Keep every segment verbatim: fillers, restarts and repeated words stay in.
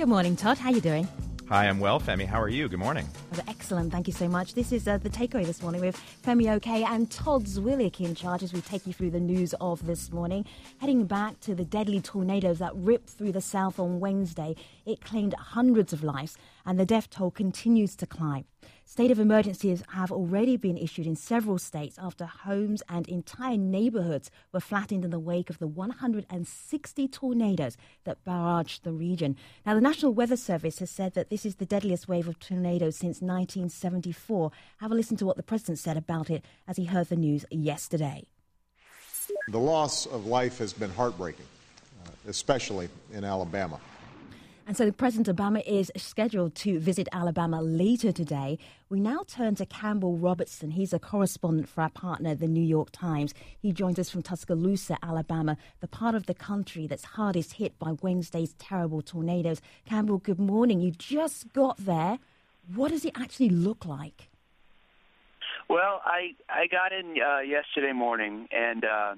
Good morning, Todd. How are you doing? Hi, I'm well, Femi. How are you? Good morning. Oh, excellent. Thank you so much. This is uh, The Takeaway this morning with Femi Oke and Todd Zwillich in charge as we take you through the news of this morning. Heading back to the deadly tornadoes that ripped through the south on Wednesday, it claimed hundreds of lives and the death toll continues to climb. State of emergencies have already been issued in several states after homes and entire neighborhoods were flattened in the wake of the one hundred sixty tornadoes that barraged the region. Now, the National Weather Service has said that this is the deadliest wave of tornadoes since nineteen seventy-four. Have a listen to what the president said about it as he heard the news yesterday. The loss of life has been heartbreaking, uh, especially in Alabama. And so President Obama is scheduled to visit Alabama later today. We now turn to Campbell Robertson. He's a correspondent for our partner, the New York Times. He joins us from Tuscaloosa, Alabama, the part of the country that's hardest hit by Wednesday's terrible tornadoes. Campbell, good morning. You just got there. What does it actually look like? Well, I I got in uh, yesterday morning, and uh,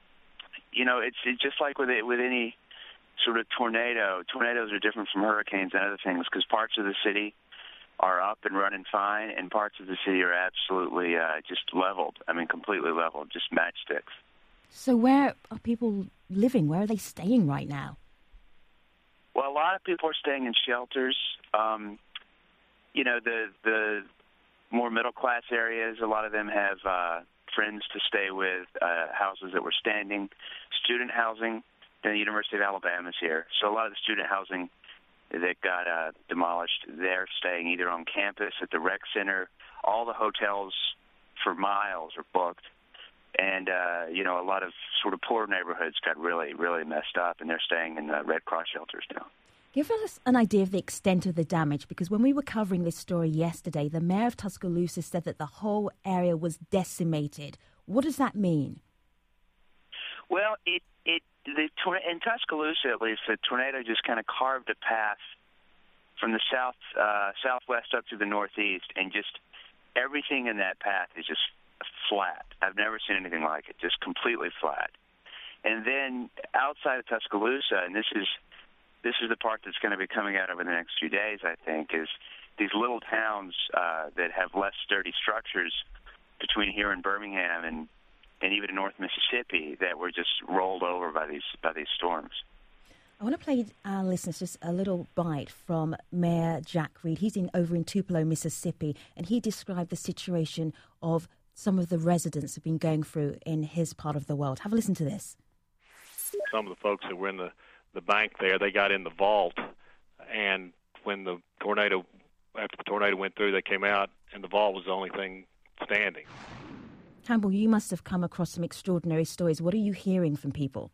you know, it's, it's just like with it, with any sort of tornado. Tornadoes are different from hurricanes and other things because parts of the city are up and running fine, and parts of the city are absolutely uh, just leveled. I mean, completely leveled, just matchsticks. So where are people living? Where are they staying right now? Well, a lot of people are staying in shelters. Um, you know, the the more middle-class areas, a lot of them have uh, friends to stay with, uh, houses that were standing, student housing. The University of Alabama is here. So a lot of the student housing that got uh, demolished, they're staying either on campus, at the rec center. All the hotels for miles are booked. And, uh, you know, a lot of sort of poor neighborhoods got really, really messed up, and they're staying in the Red Cross shelters now. Give us an idea of the extent of the damage, because when we were covering this story yesterday, the mayor of Tuscaloosa said that the whole area was decimated. What does that mean? Well, it, it the in Tuscaloosa, at least, the tornado just kind of carved a path from the south uh, southwest up to the northeast, and just everything in that path is just flat. I've never seen anything like it, just completely flat. And then outside of Tuscaloosa, and this is this is the part that's going to be coming out over the next few days, I think, is these little towns uh, that have less sturdy structures between here and Birmingham and and even in North Mississippi that were just rolled over by these by these storms. I want to play our listeners just a little bite from Mayor Jack Reed. He's in over in Tupelo, Mississippi, and he described the situation of some of the residents have been going through in his part of the world. Have a listen to this. Some of the folks that were in the, the bank there, they got in the vault, and when the tornado, after the tornado went through, they came out, and the vault was the only thing standing. Campbell, you must have come across some extraordinary stories. What are you hearing from people?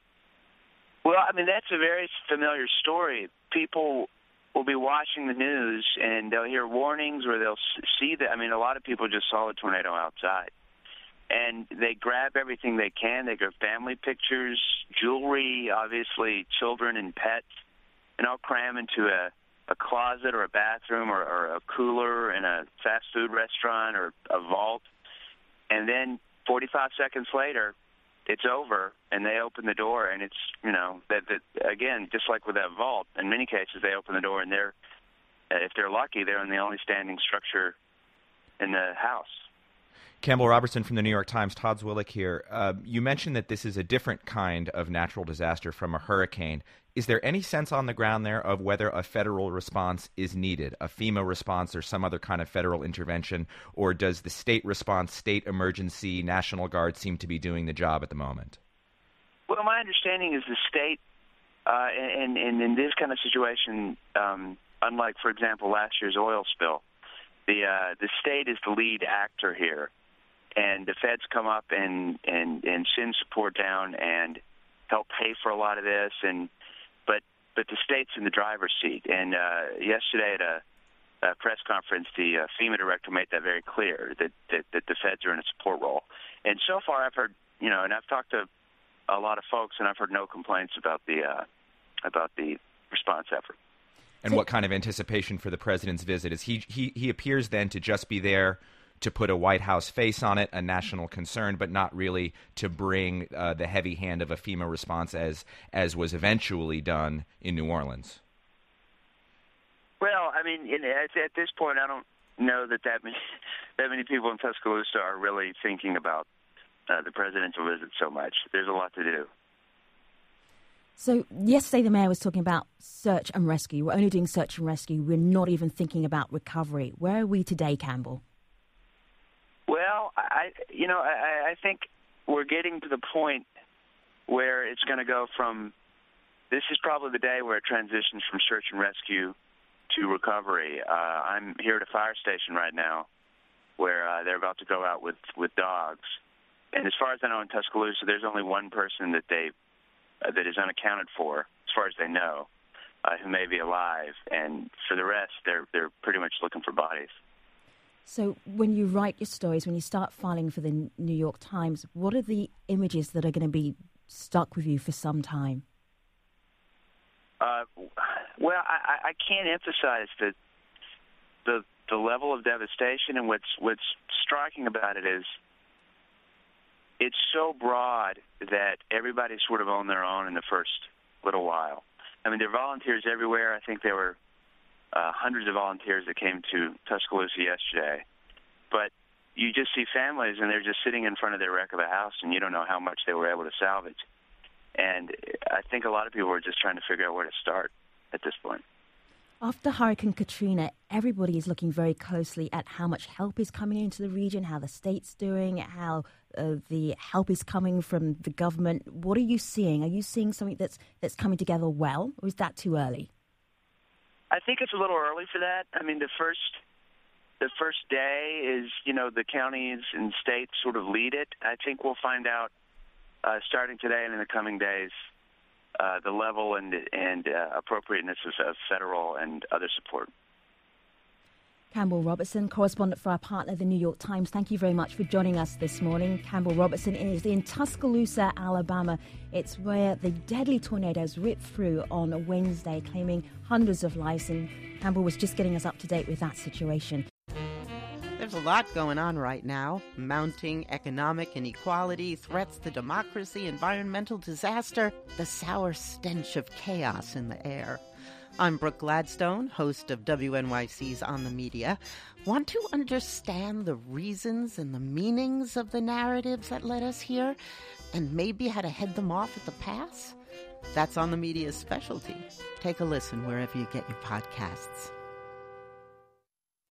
Well, I mean, that's a very familiar story. People will be watching the news, and they'll hear warnings, or they'll see that. I mean, a lot of people just saw the tornado outside, and they grab everything they can. They grab family pictures, jewelry, obviously children and pets, and all cram into a, a closet or a bathroom or, or a cooler in a fast food restaurant or a vault. And then forty-five seconds later, it's over, and they open the door, and it's, you know, that, that again, just like with that vault, in many cases they open the door, and they're, if they're lucky, they're in the only standing structure in the house. Campbell Robertson from the New York Times, Todd Zwillich here. Uh, you mentioned that this is a different kind of natural disaster from a hurricane. Is there any sense on the ground there of whether a federal response is needed, a FEMA response or some other kind of federal intervention, or does the state response, state emergency, National Guard seem to be doing the job at the moment? Well, my understanding is the state, uh, and, and in this kind of situation, um, unlike, for example, last year's oil spill, the uh, the state is the lead actor here, and the feds come up and, and, and send support down and help pay for a lot of this, and But but the state's in the driver's seat. And uh, yesterday at a, a press conference, the uh, FEMA director made that very clear, that, that, that the feds are in a support role. And so far I've heard, you know, and I've talked to a lot of folks, and I've heard no complaints about the uh, about the response effort. And what kind of anticipation for the president's visit? Is he, he, he appears then to just be there to put a White House face on it, a national concern, but not really to bring uh, the heavy hand of a FEMA response as as was eventually done in New Orleans. I mean, in, at, at this point, I don't know that that many, that many people in Tuscaloosa are really thinking about uh, the presidential visit so much. There's a lot to do. So yesterday the mayor was talking about search and rescue. We're only doing search and rescue. We're not even thinking about recovery. Where are we today, Campbell? Well, I, you know, I, I think we're getting to the point where it's going to go from, this is probably the day where it transitions from search and rescue to recovery. Uh, I'm here at a fire station right now where uh, they're about to go out with, with dogs. And as far as I know in Tuscaloosa, there's only one person that they uh, that is unaccounted for, as far as they know, uh, who may be alive. And for the rest, they're they're pretty much looking for bodies. So when you write your stories, when you start filing for the New York Times, what are the images that are going to be stuck with you for some time? Uh, well, I, I can't emphasize the, the the level of devastation, and what's what's striking about it is it's so broad that everybody's sort of on their own in the first little while. I mean, there are volunteers everywhere. I think there were uh, hundreds of volunteers that came to Tuscaloosa yesterday. But you just see families, and they're just sitting in front of their wreck of a house, and you don't know how much they were able to salvage. And I think a lot of people are just trying to figure out where to start at this point. After Hurricane Katrina, everybody is looking very closely at how much help is coming into the region, how the state's doing, how uh, the help is coming from the government. What are you seeing? Are you seeing something that's that's coming together well, or is that too early? I think it's a little early for that. I mean, the first the first day is, you know, the counties and states sort of lead it. I think we'll find out uh, starting today and in the coming days Uh, the level and and uh, appropriateness of, of federal and other support. Campbell Robertson, correspondent for our partner, the New York Times. Thank you very much for joining us this morning. Campbell Robertson is in Tuscaloosa, Alabama. It's where the deadly tornadoes ripped through on Wednesday, claiming hundreds of lives. And Campbell was just getting us up to date with that situation. There's a lot going on right now. Mounting economic inequality, threats to democracy, environmental disaster, the sour stench of chaos in the air. I'm Brooke Gladstone, host of W N Y C's On the Media. Want to understand the reasons and the meanings of the narratives that led us here, and maybe how to head them off at the pass? That's On the Media's specialty. Take a listen wherever you get your podcasts.